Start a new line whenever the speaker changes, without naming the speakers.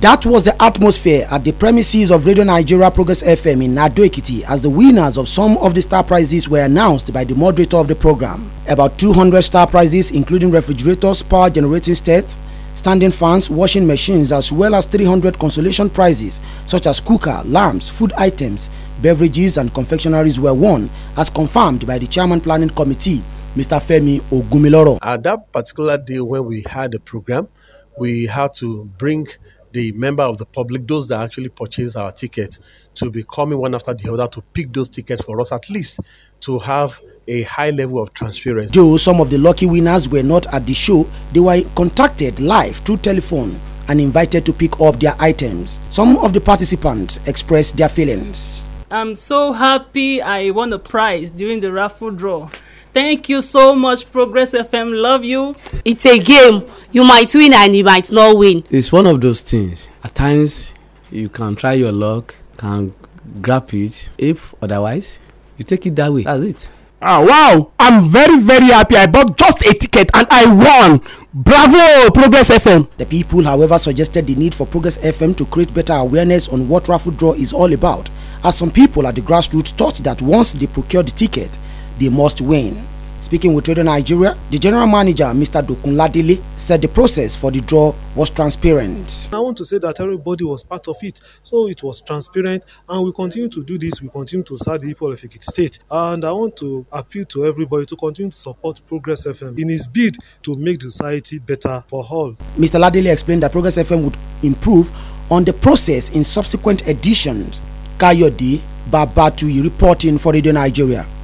That was the atmosphere at the premises of Radio Nigeria Progress FM in Ado Ekiti as the winners of some of the star prizes were announced by the moderator of the program. About 200 star prizes, including refrigerators, power generating sets, standing fans, washing machines, as well as 300 consolation prizes such as cooker, lamps, food items, beverages and confectionaries were won, as confirmed by the Chairman Planning Committee, Mr. Femi Ogumiloro.
At that particular day when we had the program, we had to bring the member of the public, those that actually purchase our tickets, to be coming one after the other to pick those tickets for us, at least to have a high level of transparency.
Though some of the lucky winners were not at the show, they were contacted live through telephone and invited to pick up their items. Some of the participants expressed their feelings.
I'm so happy I won a prize during the raffle draw. Thank you so much, Progress FM. Love you.
It's a game. You might win and you might not win.
It's one of those things. At times, you can try your luck, can grab it. If otherwise, you take it that way. That's it.
Wow. I'm very, very happy. I bought just a ticket and I won. Bravo, Progress FM.
The people, however, suggested the need for Progress FM to create better awareness on what raffle draw is all about, as some people at the grassroots thought that once they procure the ticket, they must win. Speaking with Radio Nigeria, the general manager, Mr. Dokunladele, said the process for the draw was transparent.
I want to say that everybody was part of it, so it was transparent, and we continue to do this. We continue to serve the people of Ekiti State, and I want to appeal to everybody to continue to support Progress FM in its bid to make the society better for all.
Mr. Ladele explained that Progress FM would improve on the process in subsequent editions. Kayode Babatui reporting for Radio Nigeria.